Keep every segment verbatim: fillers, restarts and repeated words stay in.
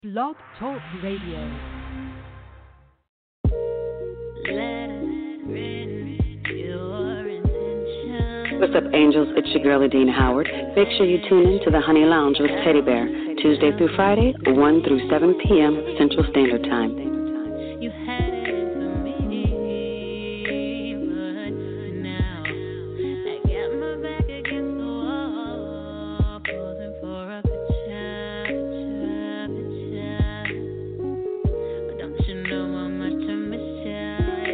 Blog Talk Radio. What's up, angels? It's your girl, Adina Howard. Make sure you tune in to the Honey Lounge with Teddy Bear, Tuesday through Friday, one through seven p.m. Central Standard Time. You had it for me, but now I got my back against the wall, posing for a picture, picture, picture. But don't you know how much I miss you?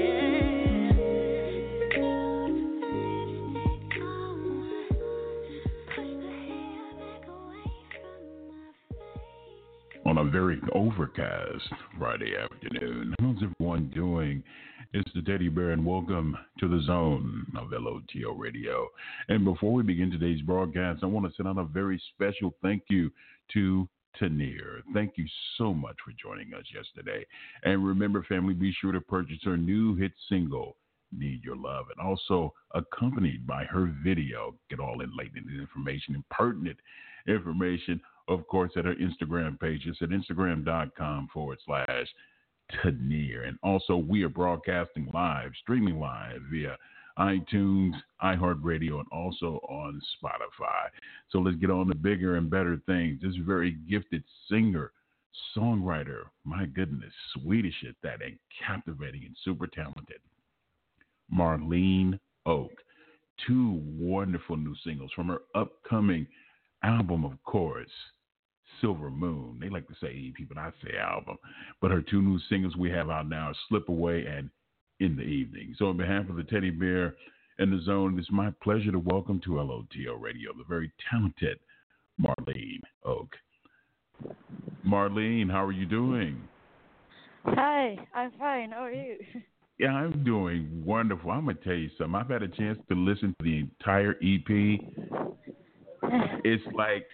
On a very overcast Friday afternoon. How's everyone doing? It's the Teddy Bear, and welcome to the zone of L O T O Radio. And before we begin today's broadcast, I want to send out a very special thank you to Tanir. Thank you so much for joining us yesterday. And remember, family, be sure to purchase her new hit single, Need Your Love, and also accompanied by her video. Get all enlightening information and pertinent information, of course, at her Instagram page. It's at instagram.com forward slash Tanir. And also, we are broadcasting live, streaming live via iTunes, iHeartRadio, and also on Spotify. So let's get on to bigger and better things. This very gifted singer, songwriter, my goodness, Swedish at that, and captivating and super talented, Marlene Oak. Two wonderful new singles from her upcoming album, of course, Silver Moon. They like to say E P, but I say album. But her two new singles we have out now are Slip Away and In the Evening. So on behalf of the Teddy Bear and the Zone, it's my pleasure to welcome to L O T O Radio the very talented Marlene Oak. Marlene, how are you doing? Hi, I'm fine. How are you? Yeah, I'm doing wonderful. I'm going to tell you something. I've had a chance to listen to the entire E P. It's like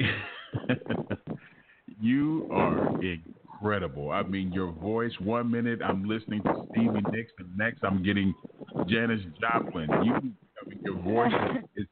you are incredible. I mean, your voice, one minute I'm listening to Stevie Nicks, the next I'm getting Janis Joplin. You, I mean, your voice is.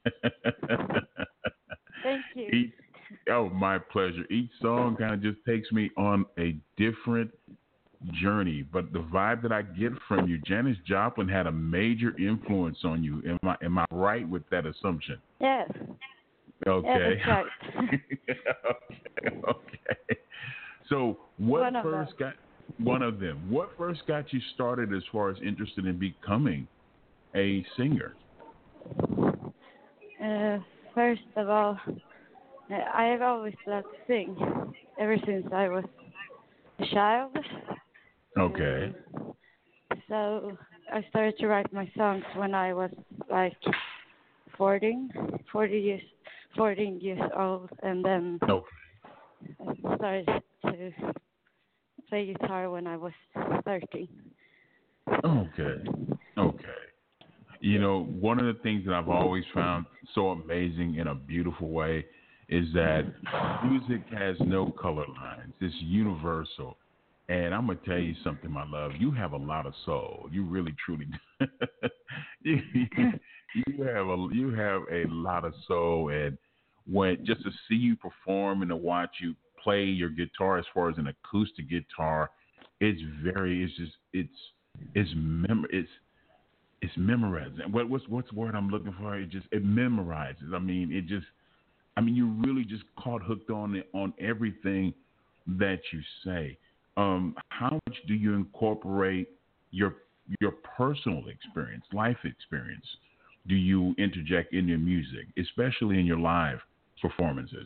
Thank you. Each, oh, my pleasure. Each song kind of just takes me on a different journey, but the vibe that I get from you, Janis Joplin had a major influence on you. Am I am I right with that assumption? Yes. Okay. Yeah, that's right. okay. Okay. So, what one first got one of them? What first got you started as far as interested in becoming a singer? Uh, first of all, uh, I have always loved to sing ever since I was a child. Okay. Um, so I started to write my songs when I was like fourteen, forty years, fourteen years old, and then Okay. I started to play guitar when I was thirteen. Okay. Okay. You know, one of the things that I've always found so amazing in a beautiful way is that music has no color lines. It's universal. And I'm going to tell you something, my love. You have a lot of soul. You really, truly do. you, you have a you have a lot of soul. And when just to see you perform and to watch you play your guitar as far as an acoustic guitar, it's very, it's just, it's, it's, mem- it's, it's memorizing. What, what's, what's the word I'm looking for? It just, it memorizes. I mean, it just, I mean, you really just caught hooked on it, on everything that you say. Um, how much do you incorporate your your personal experience, life experience? Do you interject in your music, especially in your live performances?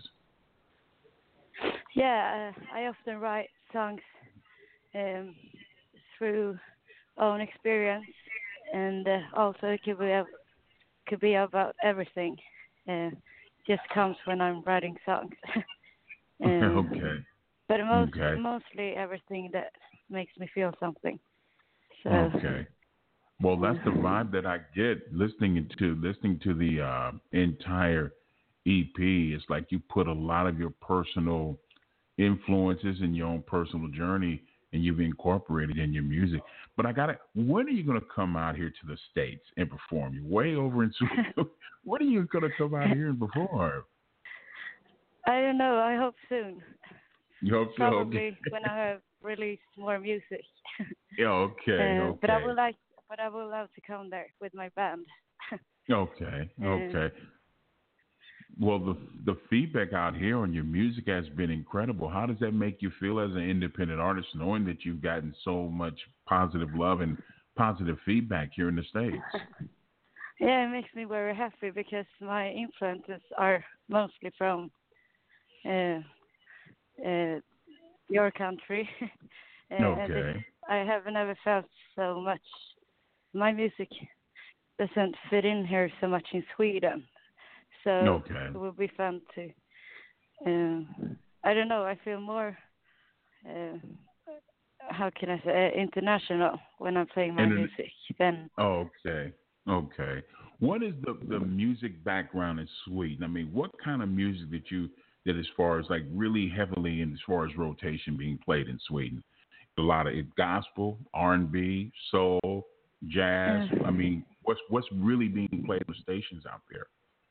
Yeah, uh, I often write songs um, through own experience, and uh, also it could be ab- could be about everything. Uh, just comes when I'm writing songs. um, okay. But most, okay. mostly everything that makes me feel something. So. Okay. Well, that's the vibe that I get listening to listening to the uh, entire E P. It's like you put a lot of your personal influences and your own personal journey, and you've incorporated in your music. But I got to. When are you going to come out here to the States and perform? You're way over in Sweden. When are you going to come out here and perform? I don't know. I hope soon. You hope so? Probably Okay. when I have released more music. Yeah, okay, uh, okay. But I would like, but I would love to come there with my band. Okay, uh, okay. Well, the the feedback out here on your music has been incredible. How does that make you feel as an independent artist, knowing that you've gotten so much positive love and positive feedback here in the States? Yeah, it makes me very happy because my influences are mostly from uh, uh, your country. uh, and it's, Okay. I have never felt so much. My music doesn't fit in here so much in Sweden, so Okay. it will be fun to. Um, I don't know. I feel more. Uh, how can I say uh, international when I'm playing my And then, music than. oh, okay, okay. What is the the music background in Sweden? I mean, what kind of music that you that as far as like really heavily in as far as rotation being played in Sweden? A lot of it gospel, R and B, soul, jazz. I Uh, mean, what's what's really being played on stations out there?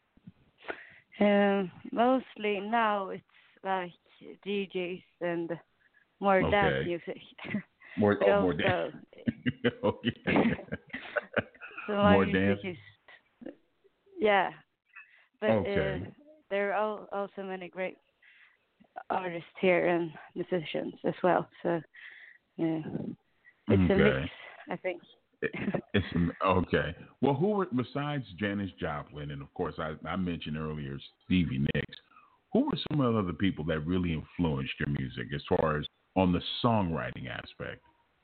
Um, mostly now it's like D Js and more dance Okay, music. more But oh more dance. also, Okay, so my more music dance. is yeah. But uh, Okay, there are al- also many great artists here and musicians as well. So yeah, it's a mix, okay. I think. It- It's okay. Well, who were besides Janis Joplin, and of course I, I mentioned earlier Stevie Nicks. Who were some of the other people that really influenced your music as far as on the songwriting aspect?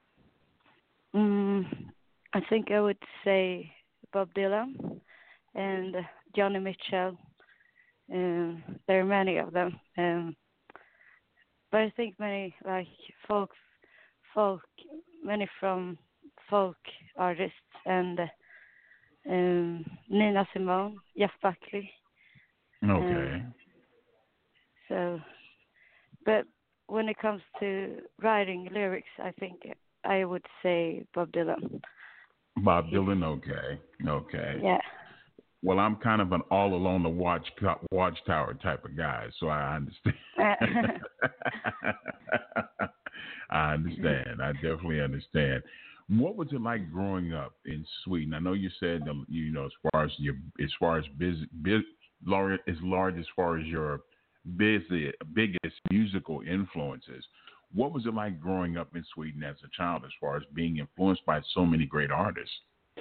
Mm, I think I would say Bob Dylan and Johnny Mitchell. Um, there are many of them, um, but I think many like folk, folk, many from folk artists and um, Nina Simone, Jeff Buckley. Okay, Um, so, but when it comes to writing lyrics, I think I would say Bob Dylan. Bob He's Dylan. Okay, okay. yeah. Well, I'm kind of an all alone the watch watchtower type of guy, so I understand. I understand. I definitely understand. What was it like growing up in Sweden? I know you said the, you know as far as your as far as biz, biz, large as large as far as your busy biggest musical influences. What was it like growing up in Sweden as a child, as far as being influenced by so many great artists?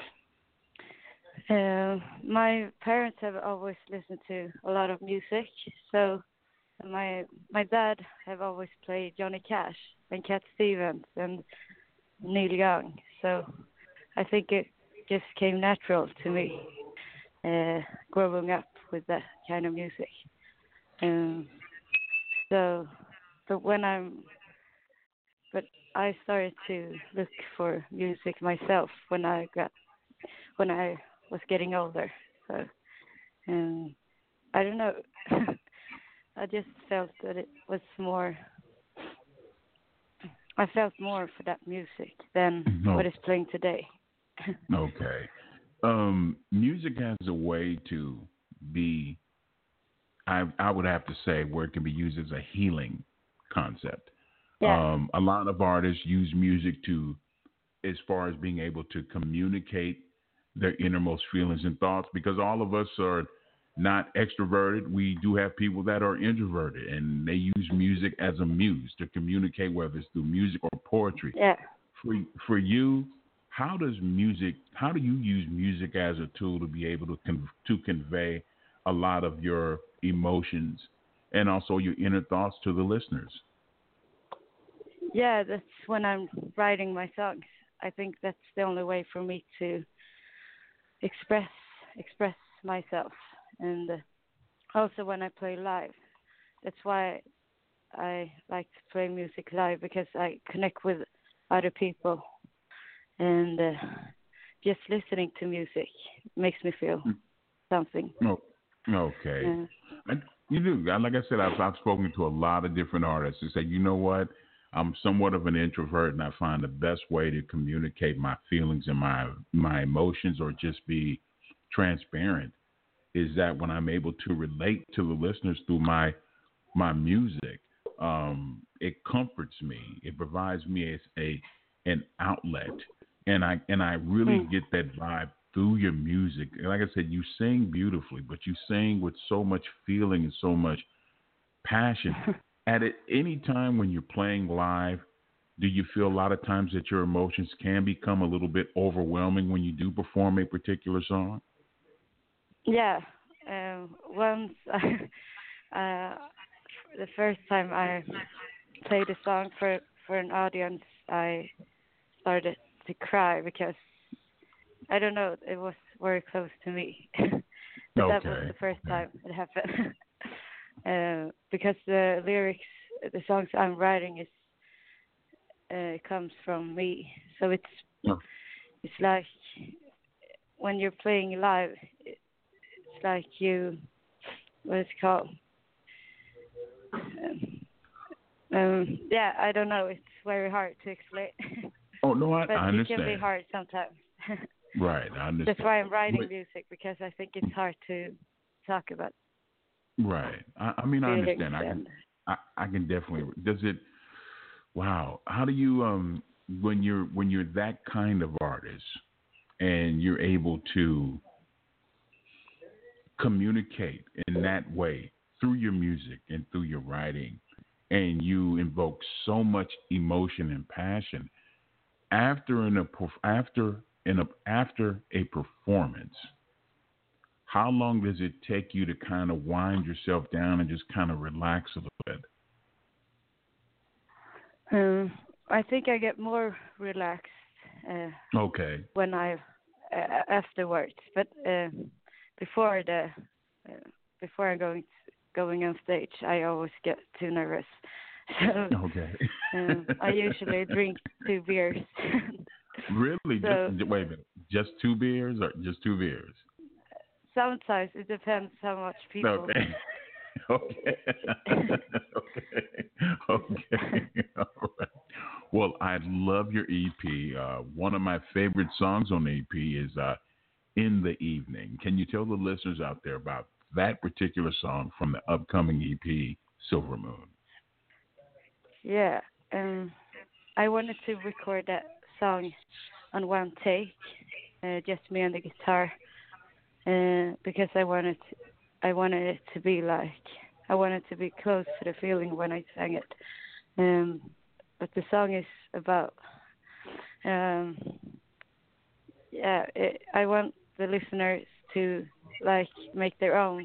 Uh, my parents have always listened to a lot of music, so my my dad have always played Johnny Cash and Cat Stevens and Neil Young. So I think it just came natural to me uh, growing up with that kind of music. Um, so, but when I'm, but I started to look for music myself when I got when I was getting older. So, um, I don't know. I just felt that it was more. I felt more for that music than No. what is playing today. Okay. Um, music has a way to be, I, I would have to say, where it can be used as a healing concept. Yeah. Um, a lot of artists use music to, as far as being able to communicate their innermost feelings and thoughts, because all of us are not extroverted. We do have people that are introverted, and they use music as a muse to communicate, whether it's through music or poetry. Yeah. For for you, how does music? How do you use music as a tool to be able to con- to convey a lot of your emotions and also your inner thoughts to the listeners? Yeah, that's when I'm writing my songs. I think that's the only way for me to express express myself, and uh, also when I play live. That's why I like to play music live, because I connect with other people, and uh, just listening to music makes me feel something. No, okay. Uh, And you do. Like I said, I've, I've spoken to a lot of different artists who say, you know what? I'm somewhat of an introvert, and I find the best way to communicate my feelings and my my emotions, or just be transparent, is that when I'm able to relate to the listeners through my my music. Um, it comforts me. It provides me as a an outlet, and I and I really Mm. get that vibe through your music. And like I said, you sing beautifully, but you sing with so much feeling and so much passion. At it, any time when you're playing live, do you feel a lot of times that your emotions can become a little bit overwhelming when you do perform a particular song? Yeah. Um, once I, uh, the first time I played a song for for an audience, I started to cry because I don't know, it was very close to me. But that was Okay. the first Okay. time it happened. uh, because the lyrics, the songs I'm writing is uh, comes from me, so it's Oh, it's like when you're playing live, it's like you, what is it called? Um, um, yeah, I don't know. It's very hard to explain, oh no, I, but I it can be understand. hard sometimes. Right, I understand. That's why I'm writing But- music, because I think it's hard to talk about right. I, I mean, I feelings understand. I can, and I, I can definitely. Does it? Wow. How do you um when you're when you're that kind of artist and you're able to communicate in that way through your music and through your writing, and you invoke so much emotion and passion after an a perf- after in a after a performance? How long does it take you to kind of wind yourself down and just kind of relax a little bit? um, I think I get more relaxed uh, Okay. when I uh, afterwards, but uh, before the uh, before I'm going going on stage, I always get too nervous. So Okay. um, I usually drink two beers. Really? So just, wait a minute. Just two beers or just two beers? sometimes it depends how much people. Okay. Okay. Okay. Okay. All right. Well, I love your E P. Uh, one of my favorite songs on the E P is uh, In the Evening. Can you tell the listeners out there about that particular song from the upcoming E P, Silver Moon? Yeah, um, I wanted to record that song on one take, uh, just me and the guitar, uh, because I wanted I wanted it to be like I wanted to be close to the feeling when I sang it. Um, but the song is about um, yeah, it, I want the listeners to like make their own,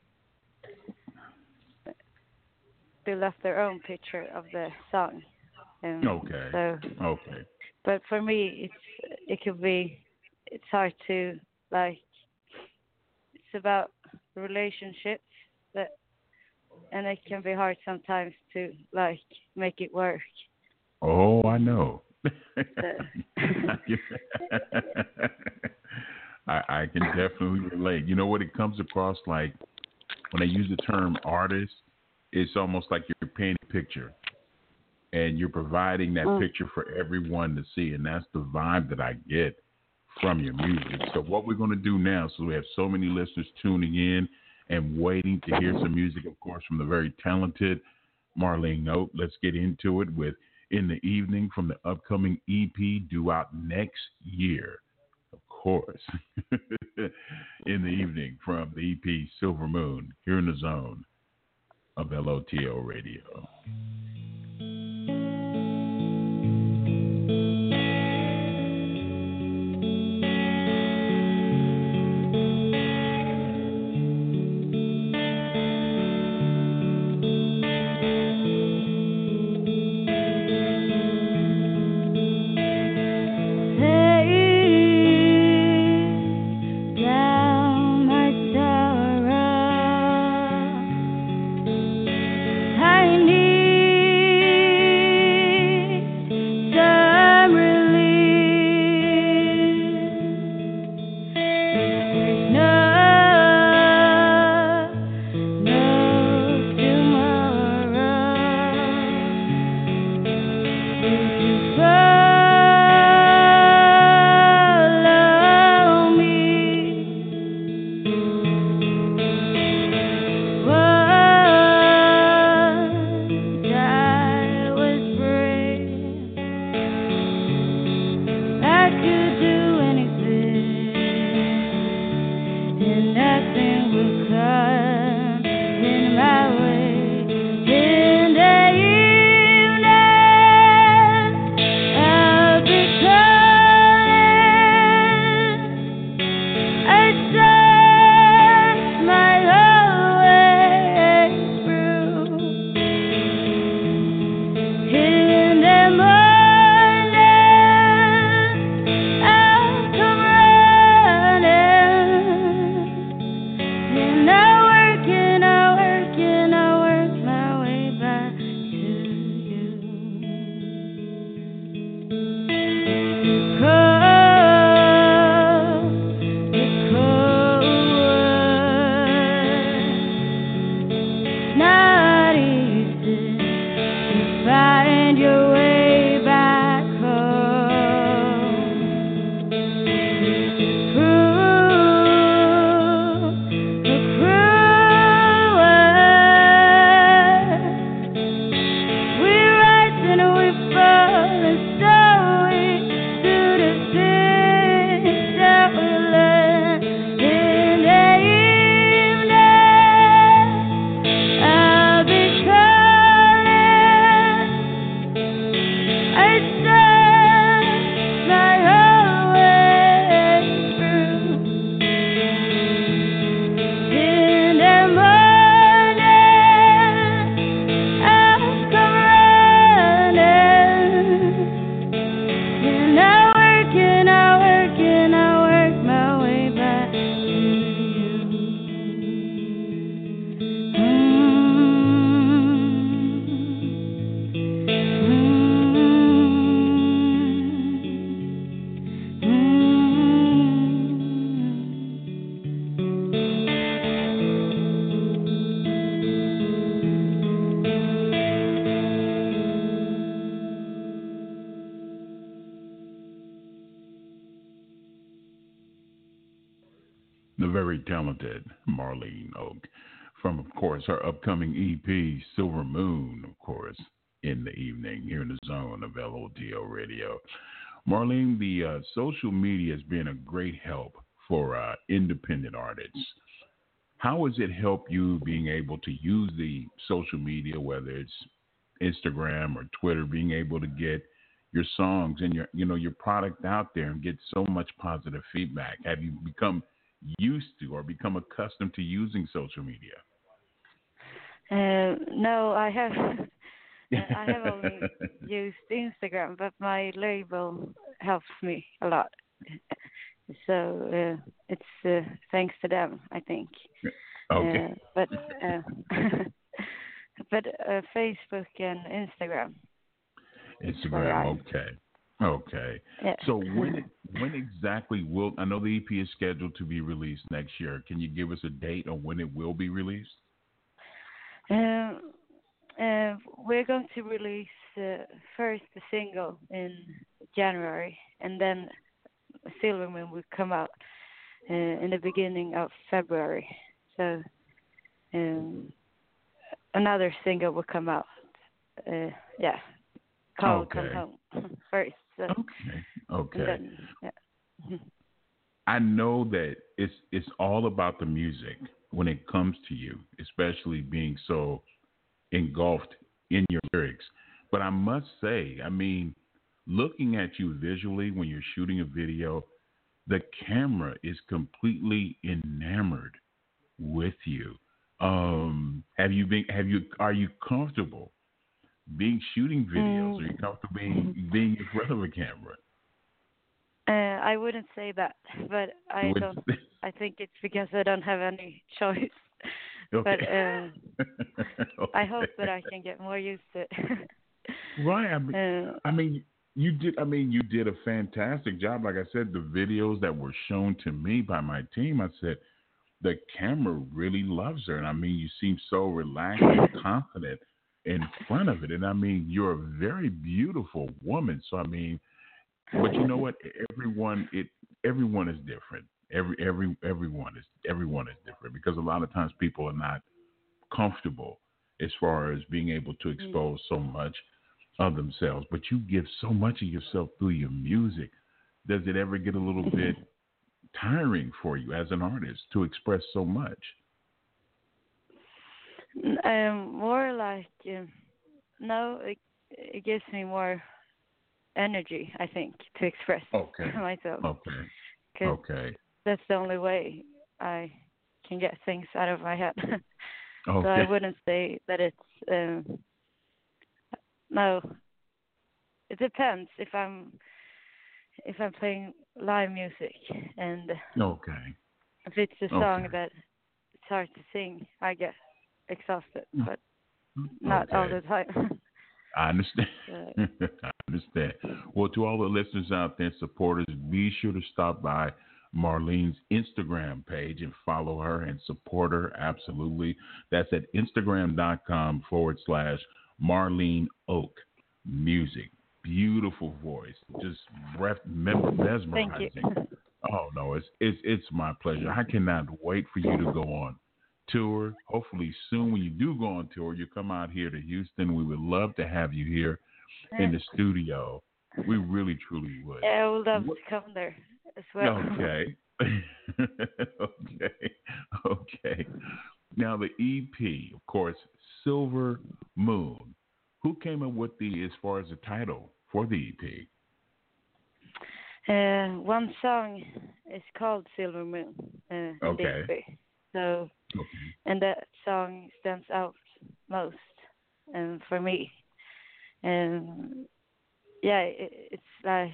build up their own picture of the song. Um, Okay. So, Okay. but for me, it's it could be it's hard to like it's about relationships that, and it can be hard sometimes to like make it work. Oh, I know. So, I, I can definitely relate. You know what? It comes across like when I use the term artist, it's almost like you're painting a picture and you're providing that Mm. picture for everyone to see. And that's the vibe that I get from your music. So what we're going to do now, so we have so many listeners tuning in and waiting to hear some music, of course, from the very talented Marlene Note. Let's get into it with In the Evening from the upcoming E P due out next year. Of course. In the Evening from the E P Silver Moon here in the zone of L O T O Radio. Lay down my sorrow. I need The very talented Marlene Oak from, of course, her upcoming E P, Silver Moon, of course, in the evening here in the zone of L O T O Radio. Marlene, the uh, social media has been a great help for uh, independent artists. How has it helped you being able to use the social media, whether it's Instagram or Twitter, being able to get your songs and your, you know, your product out there and get so much positive feedback? Have you become used to or become accustomed to using social media? Uh, no, I have. I have only used Instagram, but my label helps me a lot. So uh, it's uh, thanks to them, I think. Okay. Uh, but uh, but uh, Facebook and Instagram. Instagram, okay, okay. Yeah. So when when exactly will, I know the E P is scheduled to be released next year. Can you give us a date on when it will be released? Um, uh, we're going to release uh, first the single in January, and then Silver Moon will come out uh, in the beginning of February. So um, another single will come out. Uh, yeah, called Okay. Come Home first. So, Okay. Okay. then, yeah. I know that it's it's all about the music when it comes to you, especially being so engulfed in your lyrics. But I must say, I mean, looking at you visually when you're shooting a video, the camera is completely enamored with you. Um, have you been? Have you? Are you comfortable being shooting videos? Mm. Are you comfortable being being in front of a camera? Uh, I wouldn't say that, but I Would- don't. I think it's because I don't have any choice. Okay. But uh, Okay. I hope that I can get more used to it. Right. I mean, uh, I mean, you did. I mean, you did a fantastic job. Like I said, the videos that were shown to me by my team, I said the camera really loves her, and I mean, you seem so relaxed and confident in front of it. And I mean, you're a very beautiful woman. So I mean, but you know what? Everyone, it everyone is different. Every every everyone is everyone is different because a lot of times people are not comfortable as far as being able to expose so much of themselves. But you give so much of yourself through your music. Does it ever get a little bit tiring for you as an artist to express so much? um, more like um, no, it, it gives me more energy, I think, to express Okay. myself. Okay. 'Cause Okay. that's the only way I can get things out of my head. So Okay. I wouldn't say that it's um, no. it depends if I'm if I'm playing live music, and Okay. if it's a Okay. song that it's hard to sing, I get exhausted, but not all Okay. the time. I understand. So, I understand. Well, to all the listeners out there and supporters, be sure to stop by Marlene's Instagram page and follow her and support her. Absolutely. That's at Instagram.com forward slash Marlene Oak Music. Beautiful voice. Just breath, mem- thank you. mesmerizing. Oh, no, it's, it's, it's my pleasure. I cannot wait for you to go on tour. Hopefully soon when you do go on tour, you come out here to Houston. We would love to have you here in the studio. We really, truly would. Yeah, I would love What- to come there as well. Okay. okay. Okay. Now the E P, of course, Silver Moon. Who came up with the as far as the title for the E P? Uh, one song is called Silver Moon. Uh, Okay. D P. So, Okay. and that song stands out most, um, for me. And yeah, it, it's like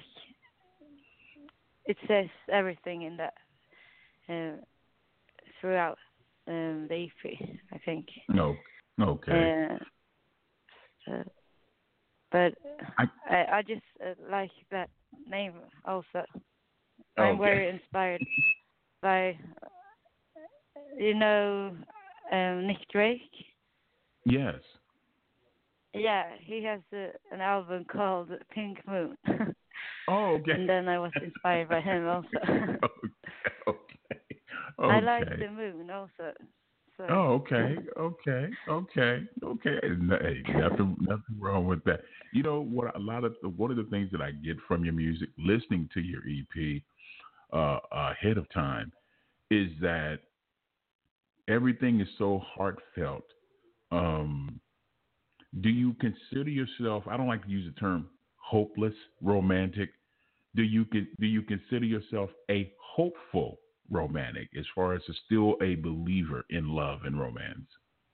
it says everything in that uh, throughout um, the E P, I think. No. Okay. Uh, so, but I- I, I just uh, like that name also. I'm Okay. very inspired by, you know, um, Nick Drake. Yes. Yeah, he has a, an album called Pink Moon. Oh, okay. And then I was inspired by him also. okay. Okay. I like Okay. the moon also. So. Oh, okay, okay, okay, okay. No- Hey, nothing, nothing wrong with that. You know what? A lot of one of the things that I get from your music, listening to your E P uh, ahead of time, is that everything is so heartfelt. Um, do you consider yourself? I don't like to use the term hopeless romantic. Do you con- do you consider yourself a hopeful romantic, as far as a, still a believer in love and romance?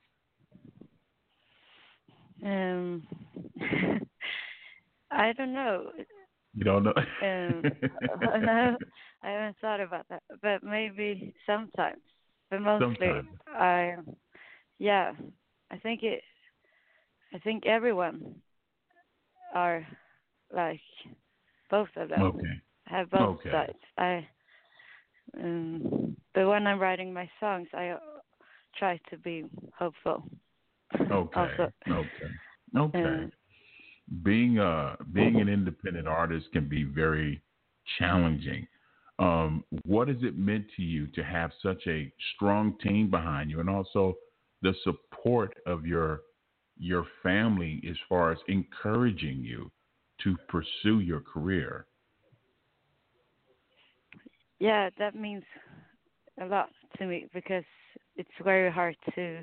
Um, I don't know. You don't know? Um, no, I haven't thought about that, but maybe sometimes. But mostly, Sometimes. I, yeah, I think it. I think everyone are like both of them. Okay. Have both Okay. sides. I, um, but when I'm writing my songs, I uh, try to be hopeful. Okay. Also. Okay. Okay. Um, being uh being an independent artist can be very challenging. Um, what has it meant to you to have such a strong team behind you, and also the support of your your family as far as encouraging you to pursue your career? yeah, that means a lot to me because it's very hard to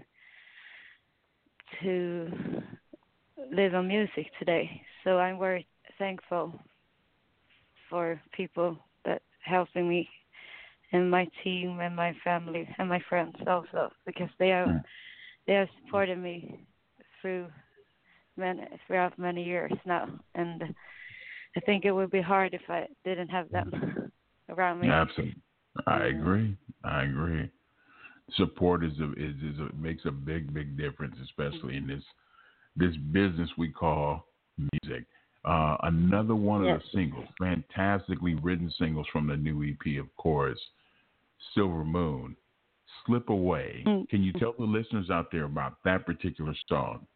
to live on music today. So I'm very thankful for people that helping me and my team and my family and my friends also, because they are Mm. they have supported me through many throughout many years now, and I think it would be hard if I didn't have them around me. Absolutely, I Mm. agree. I agree. Support is a, is is a, makes a big big difference, especially in this this business we call music. Uh, another one of Yes. the singles, fantastically written singles from the new E P, of course, Silver Moon, Slip Away. Mm. Can you tell the listeners out there about that particular song?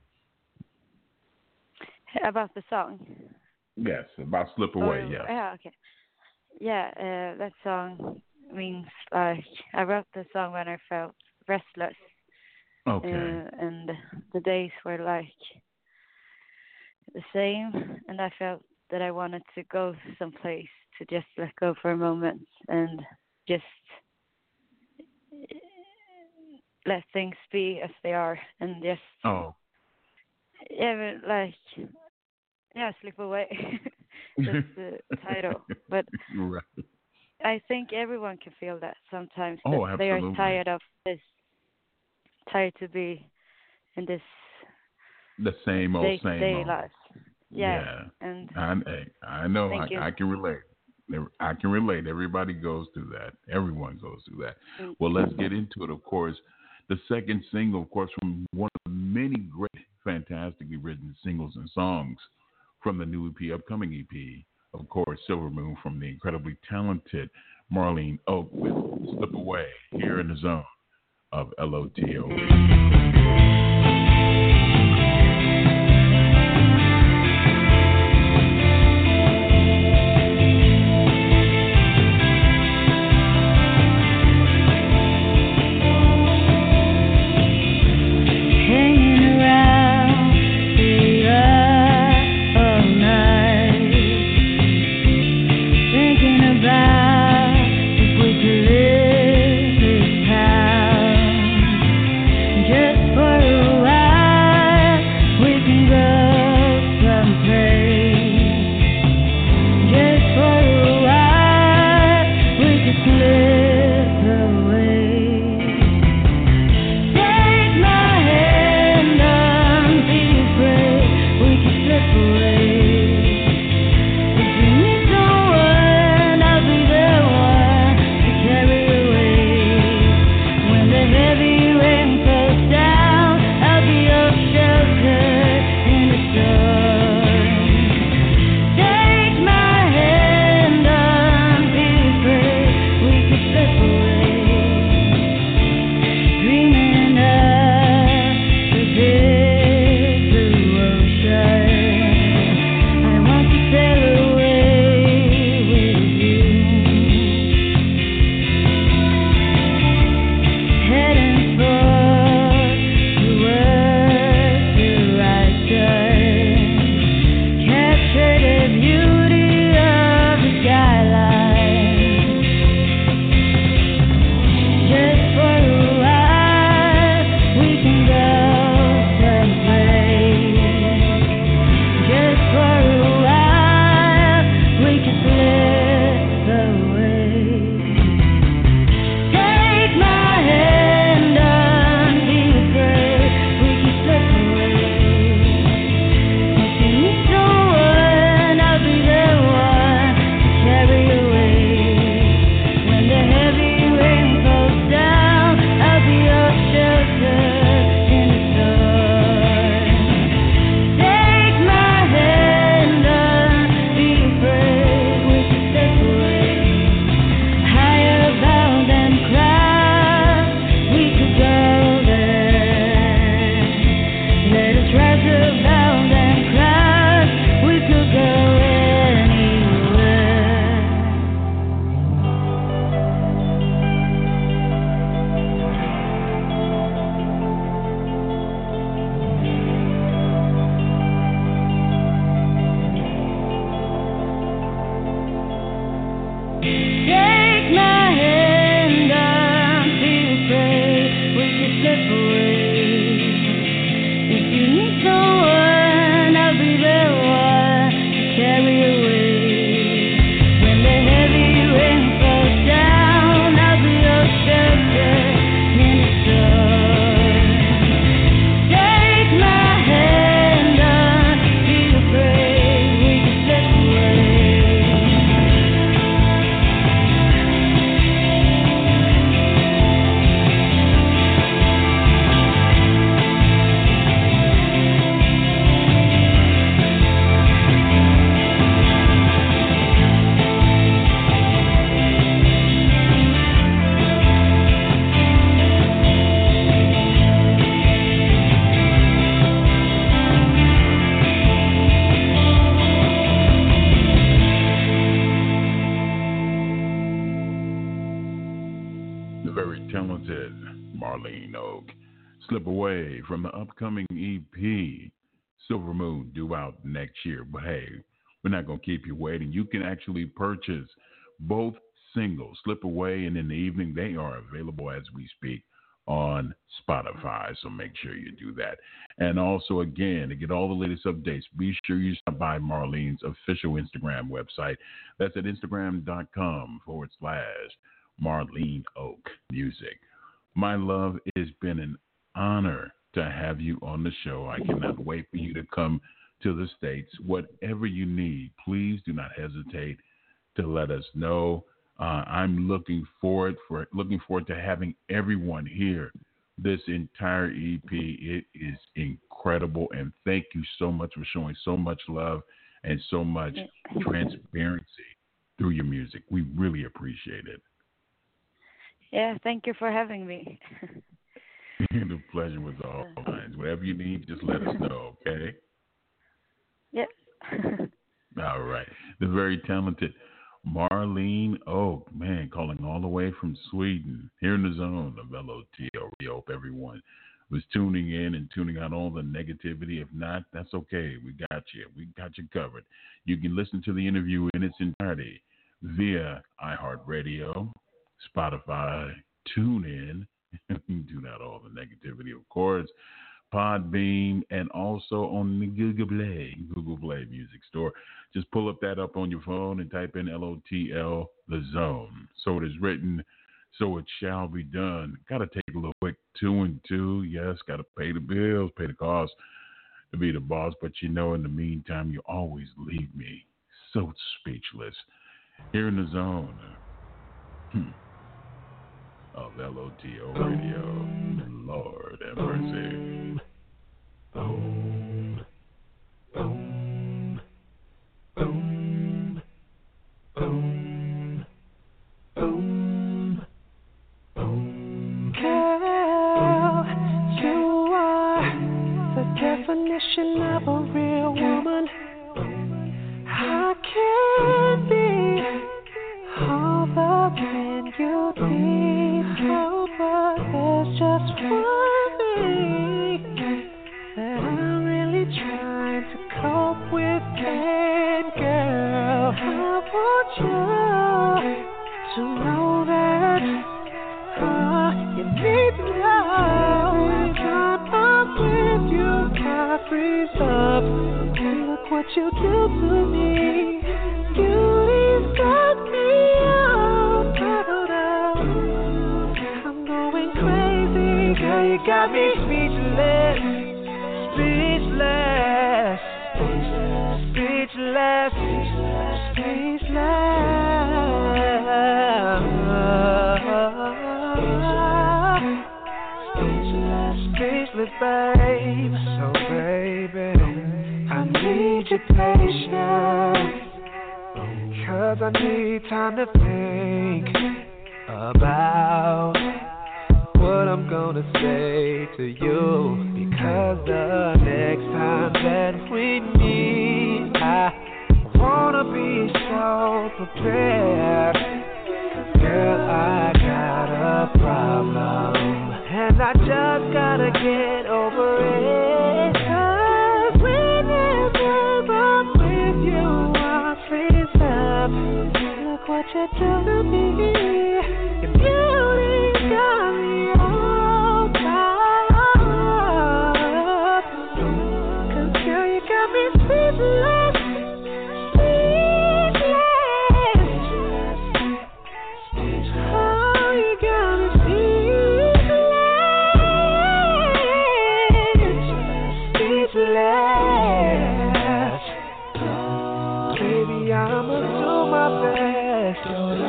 About the song. Yes, about Slip Away, Or- yes. Yeah, okay. Yeah, uh, that song means like I wrote the song when I felt restless. Okay. Uh, and the days were like the same, and I felt that I wanted to go someplace to just let go for a moment and just let things be as they are, and just Oh. yeah, but like yeah, slip away. That's the title. But Right. I think everyone can feel that sometimes. Oh, that they are absolutely. tired of this, tired to be in this The same old, same day-to-day old. life. yeah, Yeah, and I I know thank you. I, I can relate. I can relate. Everybody goes through that. Everyone goes through that. Mm. Well, let's get into it. Of course, the second single, of course, from one of the many great, fantastically written singles and songs from the new E P, upcoming E P. Of course, Silver Moon from the incredibly talented Marlene Oak with "Slip Away" here in the zone of L O T O. Hanging around the up all night, thinking about if we could live this town just for a while. We can go someplace just for a while. We could slip away. Take my hand, don't be afraid. We can slip away. If you need someone, I'll be the one to carry away. When the heavy rain falls down, I'll be your shelter in the storm. Take my hand, don't be afraid. We can slip away. Dreaming of the big blue ocean, I want to sail away with you. Heading for towards the right turn, capture the beauty of the skyline. Just for a while, we can go someplace. Just for a while, we can slip away. Take my hand, don't be afraid. We can slip away. If you need someone, I'll be the one to carry away. When the heavy rain falls down, I'll be your shelter in the storm. Take my hand, don't be afraid. We can slip away. Higher above than clouds, we could go there. Let us rise above than clouds, we could go anywhere. Take my hand, don't be afraid. We can slip away. If you need someone, I'll be the one to carry away. When the heavy rain falls down, I'll be your shelter in the storm. Take my hand, don't be afraid. We can slip away. The very talented Marlene Oak. Slip Away from the upcoming E P, Silver Moon, due out next year. But hey, we're not going to keep you waiting. You can actually purchase both singles, Slip Away and In the Evening. They are available as we speak on Spotify, so make sure you do that. And also, again, to get all the latest updates, be sure you stop by Marlene's official Instagram website. That's at instagram.com forward slash Marlene Oak Music. My love, it's been an honor to have you on the show. I cannot wait for you to come to the States. Whatever you need, please do not hesitate to let us know. Uh, I'm looking forward for looking forward to having everyone hear this entire E P. It is incredible, and thank you so much for showing so much love and so much transparency through your music. We really appreciate it. Yeah, thank you for having me. The pleasure was all mine. Whatever you need, just let us know, okay? Yeah. All right. The very talented Marlene Oak, man, calling all the way from Sweden, here in the zone of L O T O. We hope everyone was tuning in and tuning out all the negativity. If not, that's okay. We got you. We got you covered. You can listen to the interview in its entirety via iHeartRadio, Spotify, TuneIn, tune out all the negativity, of course, Podbean, and also on the Google Play, Google Play Music Store. Just pull up that up on your phone and type in L O T L, The Zone. So it is written, so it shall be done. Got to take a little quick two and two. Yes, got to pay the bills, pay the costs to be the boss. But you know, in the meantime, you always leave me so speechless. Here in the zone of L O T O Radio, Lord have mercy. Boom, boom, boom, boom, boom, boom. Girl, you are the definition of a real woman. I can't be all the man you need, oh, but there's just one thing that I'm really trying to cope with, and girl, I want you to know that uh, you need to know that I'm with you, I freeze up. Look what you do to me. Beauty's got me all bottled up. I'm going crazy, girl, you got me speechless, speechless, speechless, speechless, speechless, babe. So baby, I need your patience, 'cause I need time to think about what I'm gonna say to you. Because the next time that we meet, I wanna be so prepared. 'Cause girl, I got a problem, and I just gotta get over it. 'Cause whenever I'm with you, I freeze up. Look what you do to me. Your beauty got me all tied up. 'Cause girl, you got me speechless, speechless. Oh, you got me speechless, speechless. Baby, I'ma do my best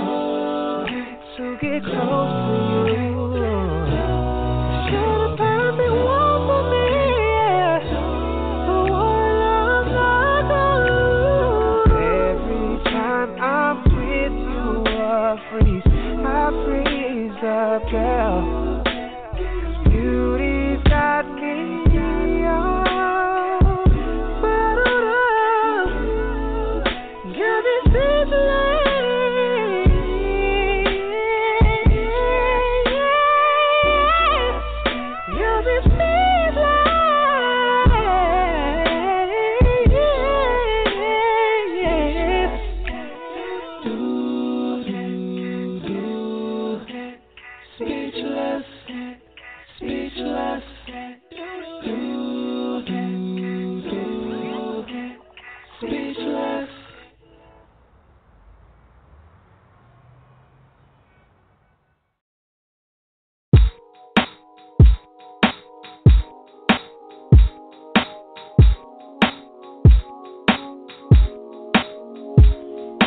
to get close to you. You're the perfect one for me. The one I'm not gonna lose. Every time I'm with you, I freeze, I freeze up, girl. 'Cause beauty's got me all bottled up. Got me speechless.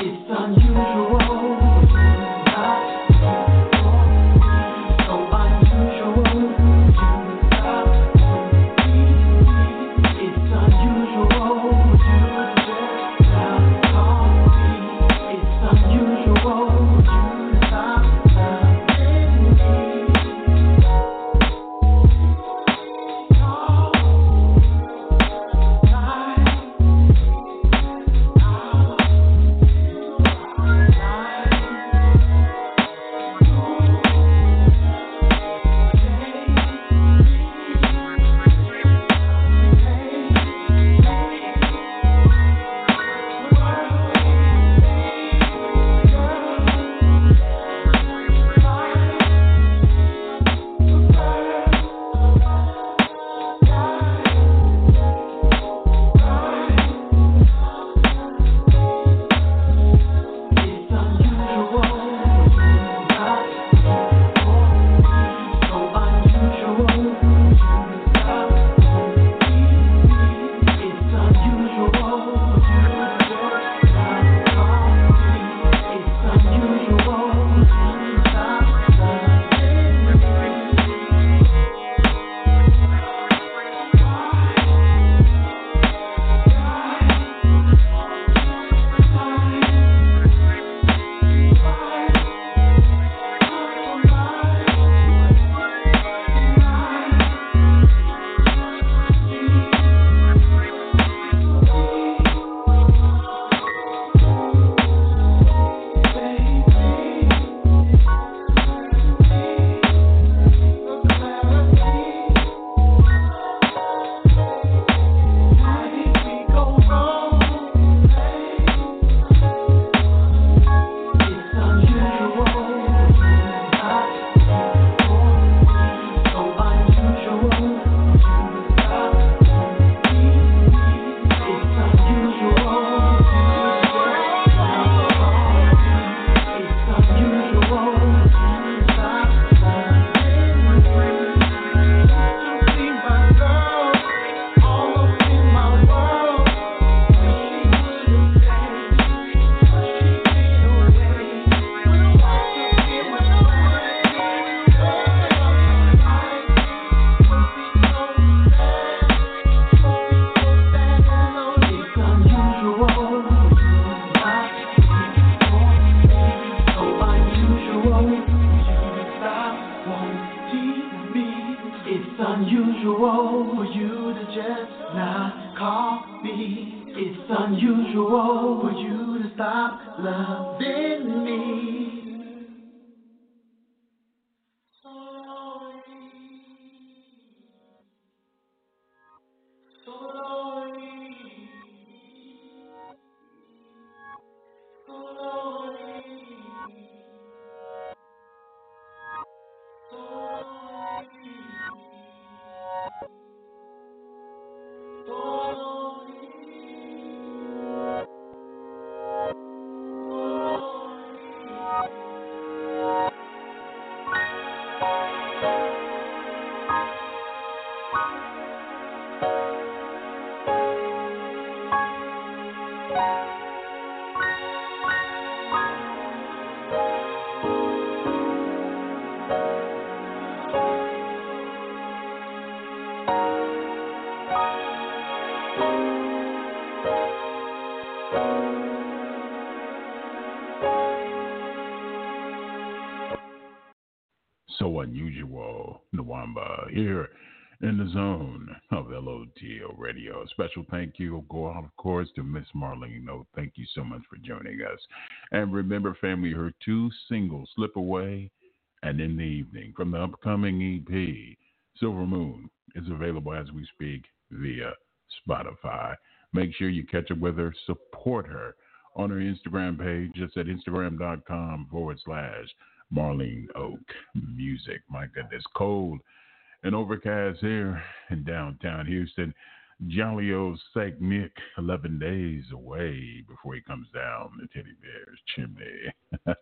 unusual for you to just not call me. It's unusual for you to stop loving me. So lonely, so lonely, so lonely, so lonely. So Unusual, Nwamba, here in the zone of L O T O Radio. A special thank you will go out, of course, to Miss Marlene O. Thank you so much for joining us. And remember, family, her two singles, Slip Away and In the Evening, from the upcoming E P, Silver Moon, is available as we speak via Spotify. Make sure you catch up with her, support her on her Instagram page. Just at Instagram.com forward slash Marlene Oak Music. My goodness, cold and overcast here in downtown Houston. Jolly old Saint Nick, eleven days away before he comes down the Teddy Bear's chimney.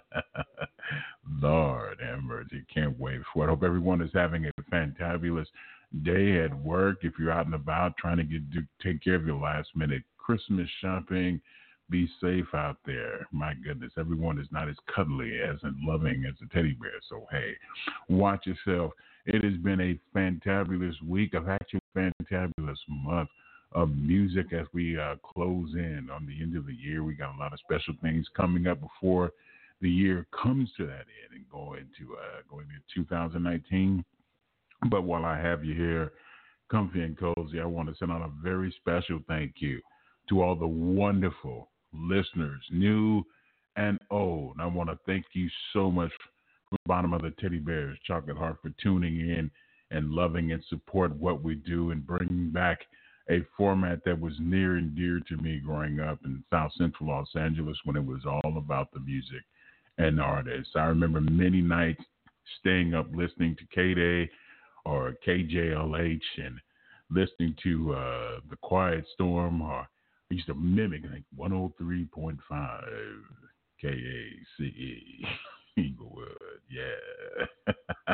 Lord have mercy, can't wait for it. I hope everyone is having a fantabulous day at work. If you're out and about trying to get to take care of your last minute Christmas shopping, Be safe out there. My goodness, everyone is not as cuddly as and loving as a teddy bear. So, hey, watch yourself. It has been a fantabulous week. I've actually fantabulous month of music as we uh, close in on the end of the year. We got a lot of special things coming up before the year comes to that end and go into uh, going into two thousand nineteen. But while I have you here, comfy and cozy, I want to send out a very special thank you to all the wonderful listeners, new and old. I want to thank you so much from the bottom of the Teddy Bear's Chocolate Heart for tuning in and loving and support what we do and bringing back a format that was near and dear to me growing up in South Central Los Angeles when it was all about the music and artists. I remember many nights staying up listening to K-Day or K J L H and listening to uh, The Quiet Storm, or I used to mimic like one oh three point five K A C E Inglewood, yeah.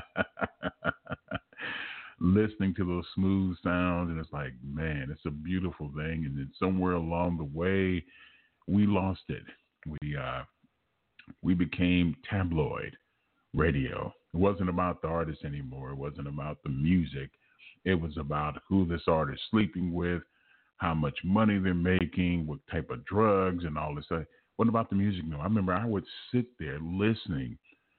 Listening to those smooth sounds, and it's like, man, it's a beautiful thing. And then somewhere along the way, we lost it. We uh, we became tabloid radio. It wasn't about the artist anymore. It wasn't about the music. It was about who this artist is sleeping with, how much money they're making, what type of drugs, and all this stuff. What about the music? No, I remember I would sit there listening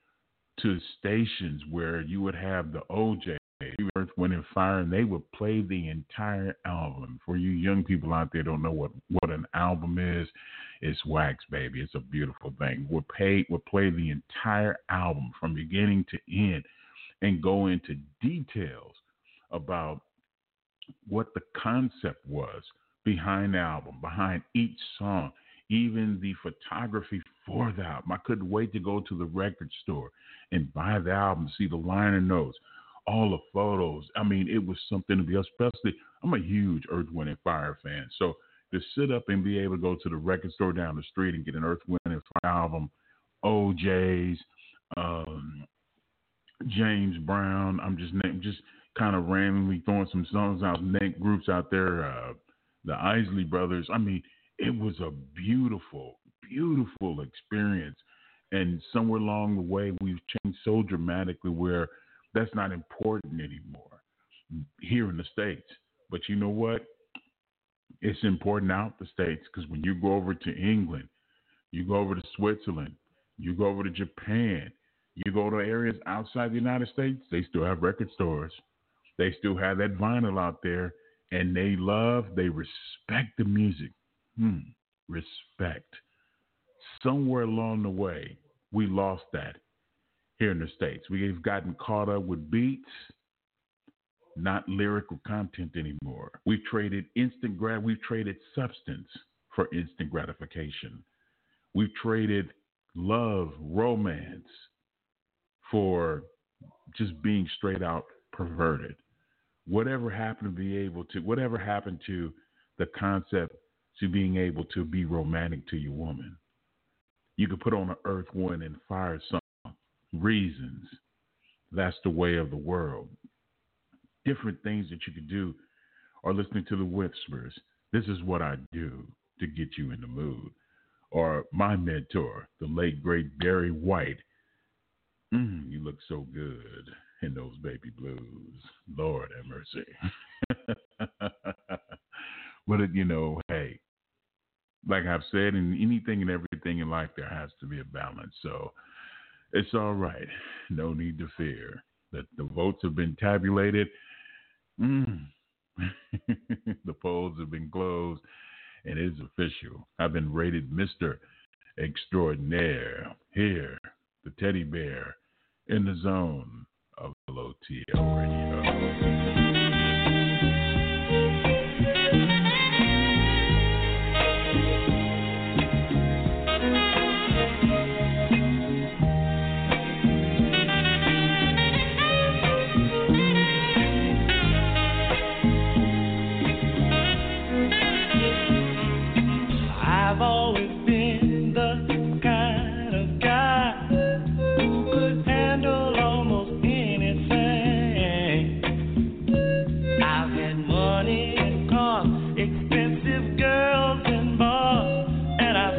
to stations where you would have the O J, Earth, Wind and Fire, and they would play the entire album. For you young people out there don't know what, what an album is, it's wax, baby. It's a beautiful thing. Would pay would play the entire album from beginning to end and go into details about what the concept was behind the album, behind each song, even the photography for the album. I couldn't wait to go to the record store and buy the album, see the liner notes, all the photos. I mean, it was something to be, especially, I'm a huge Earth, Wind and Fire fan. So to sit up and be able to go to the record store down the street and get an Earth, Wind and Fire album, O J's, um, James Brown, I'm just just kind of randomly throwing some songs out, name groups out there, uh, the Isley Brothers. I mean, it was a beautiful, beautiful experience. And somewhere along the way, we've changed so dramatically where that's not important anymore here in the States. But you know what? It's important out the States, because when you go over to England, you go over to Switzerland, you go over to Japan, you go to areas outside the United States, they still have record stores. They still have that vinyl out there, and they love, they respect the music. Hmm, respect. Somewhere along the way, we lost that here in the States. We've gotten caught up with beats, not lyrical content anymore. We've traded instant grat. We've traded substance for instant gratification. We've traded love, romance for just being straight out perverted. Whatever happened to be able to, whatever happened to the concept to being able to be romantic to your woman. You could put on an Earth, Wind, and Fire song, Reasons. That's the way of the world. Different things that you could do, or listening to the Whispers. This is what I do to get you in the mood. Or my mentor, the late, great Barry White. Mm, you look so good in those baby blues. Lord have mercy. But, you know, hey, like I've said, in anything and everything in life, there has to be a balance. So it's all right. No need to fear. That the votes have been tabulated. Mm. The polls have been closed, and it is official. I've been rated Mister Extraordinaire here, the teddy bear, in the zone of L O T L Radio. And I've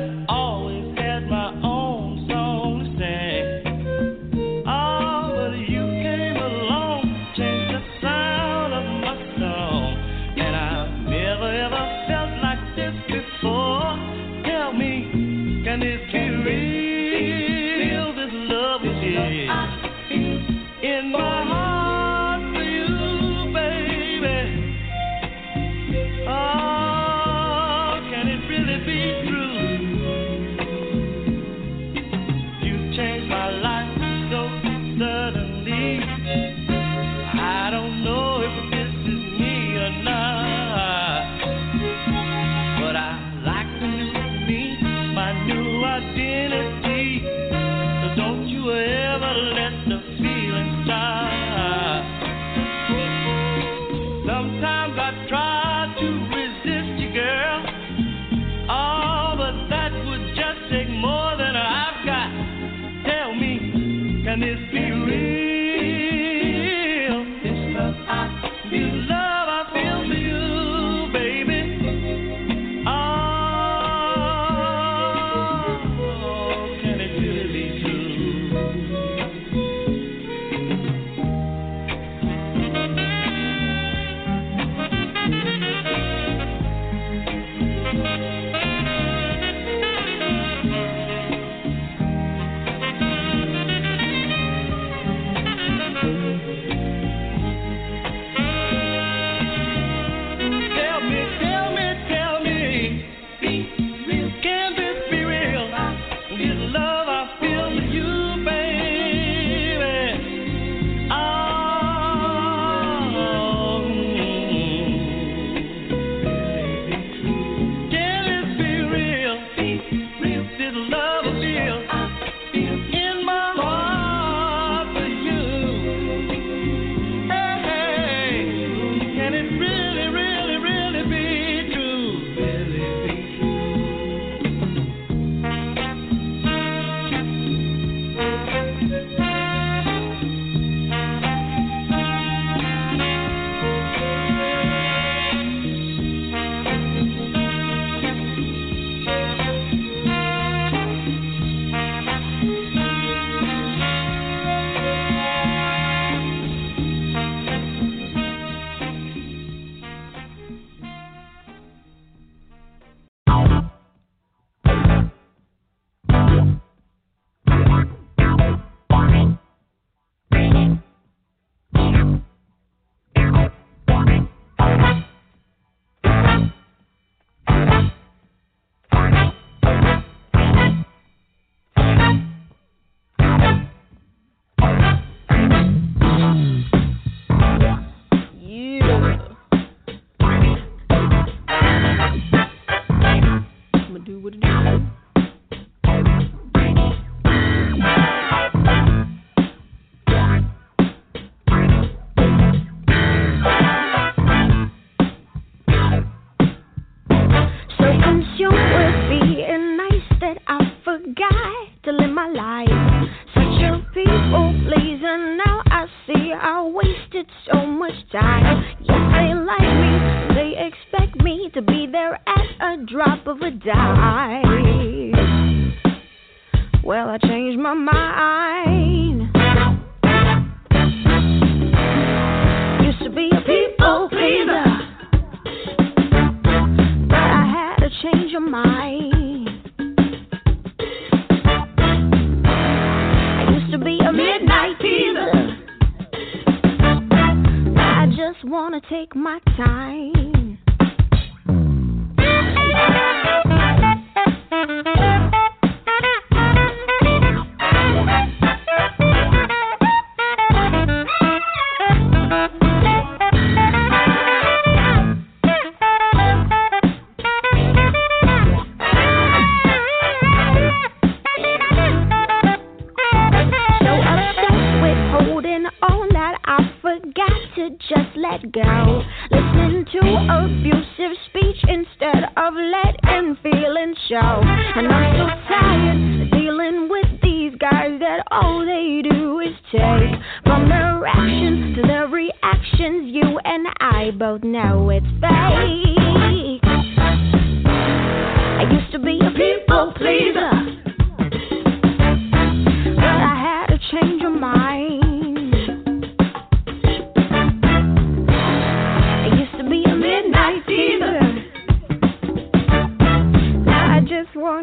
Wanna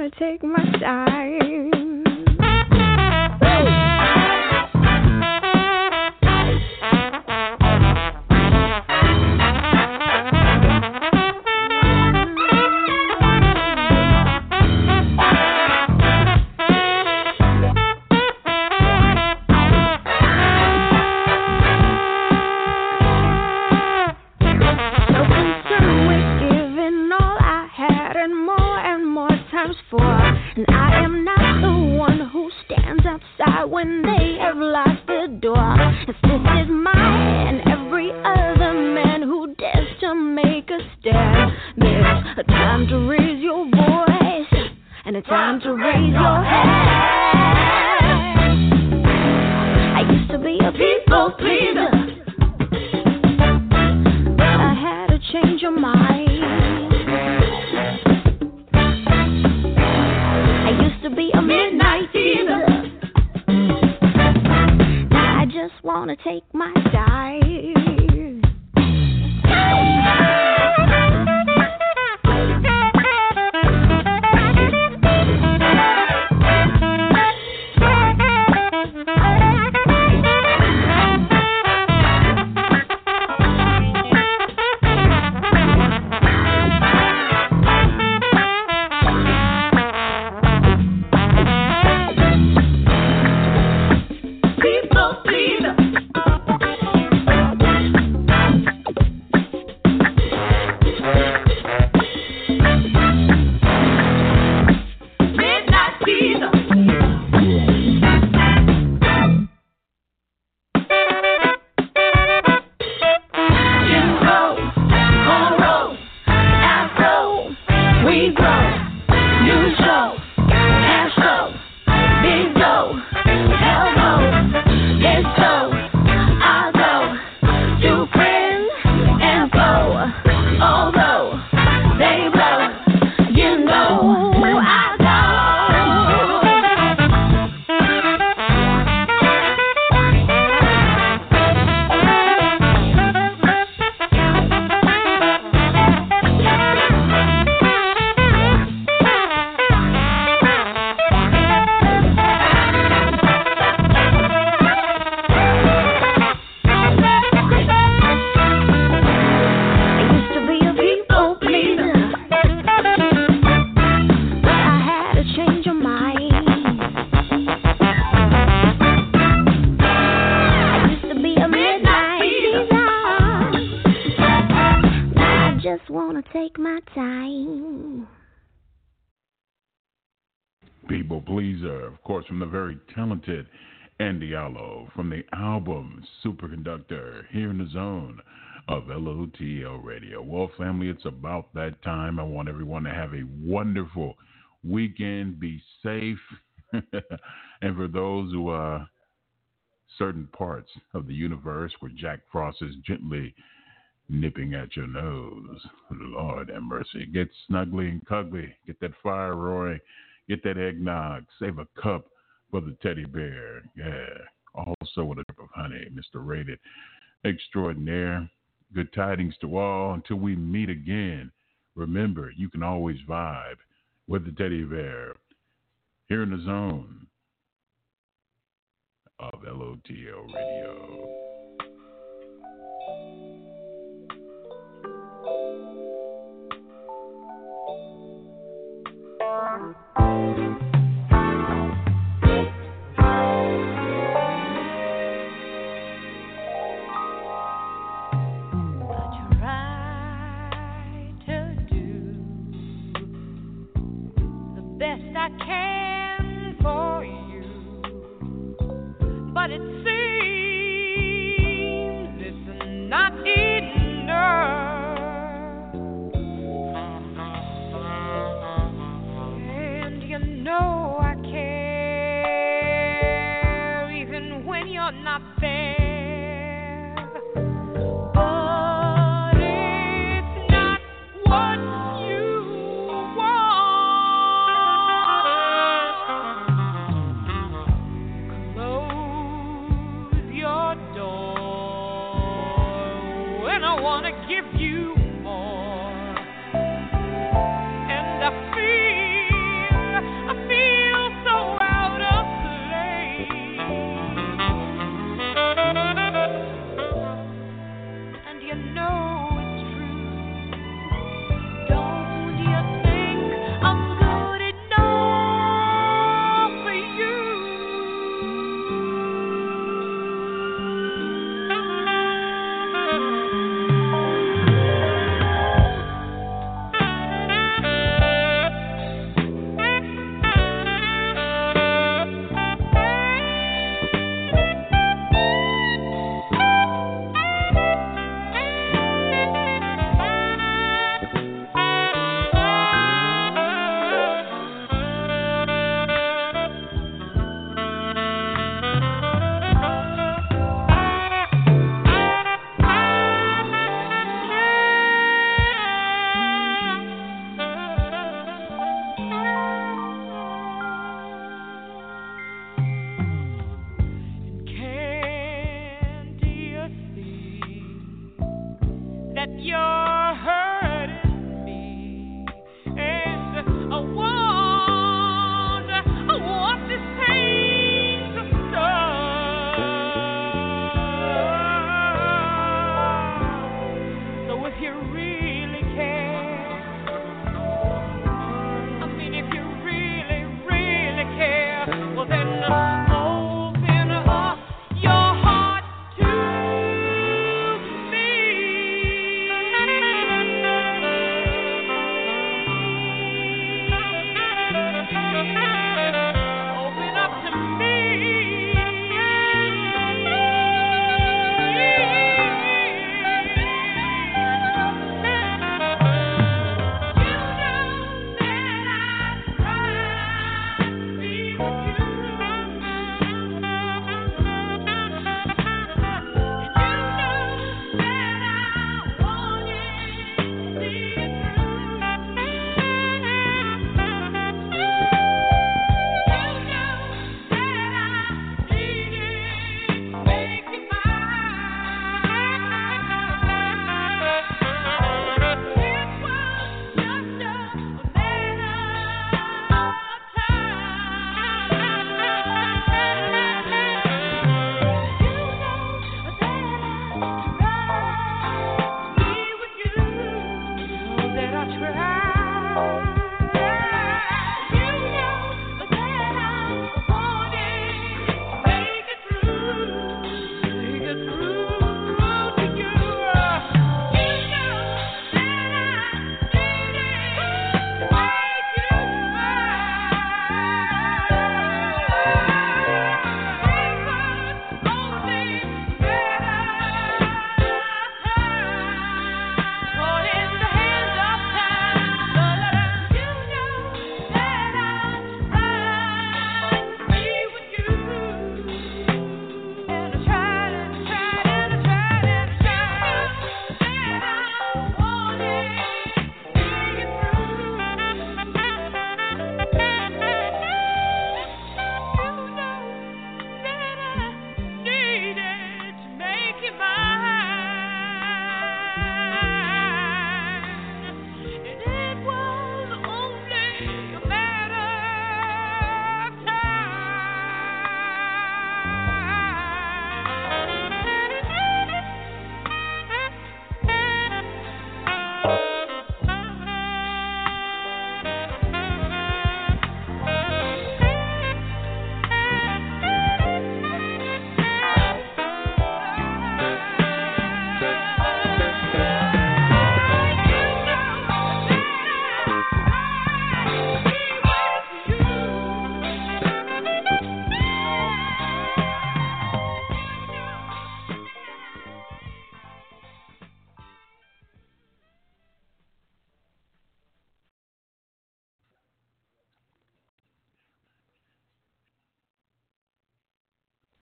wanna take my time. When they have locked the door, if this is mine and every other man who dares to make a stand, there's a time to raise your voice and a time to raise your hand. I used to be a people pleaser, but I had to change your mind. I used to be a midnight teaser. I just wanna take my dive. People Pleaser, of course, from the very talented Andy Allo, from the album Superconductor, here in the zone of L O T L Radio. Well, family, it's about that time. I want everyone to have a wonderful weekend. Be safe. And for those who are certain parts of the universe where Jack Frost is gently nipping at your nose, Lord have mercy. Get snuggly and cuddly. Get that fire roaring. Get that eggnog. Save a cup for the teddy bear. Yeah. Also with a drip of honey. Mister Rated Extraordinaire. Good tidings to all. Until we meet again, remember, you can always vibe with the teddy bear here in the zone of L O T L Radio. I can for you, but it seems it's not enough. And you know I care even when you're not there. But it's not what you give you more, and I feel Thank you.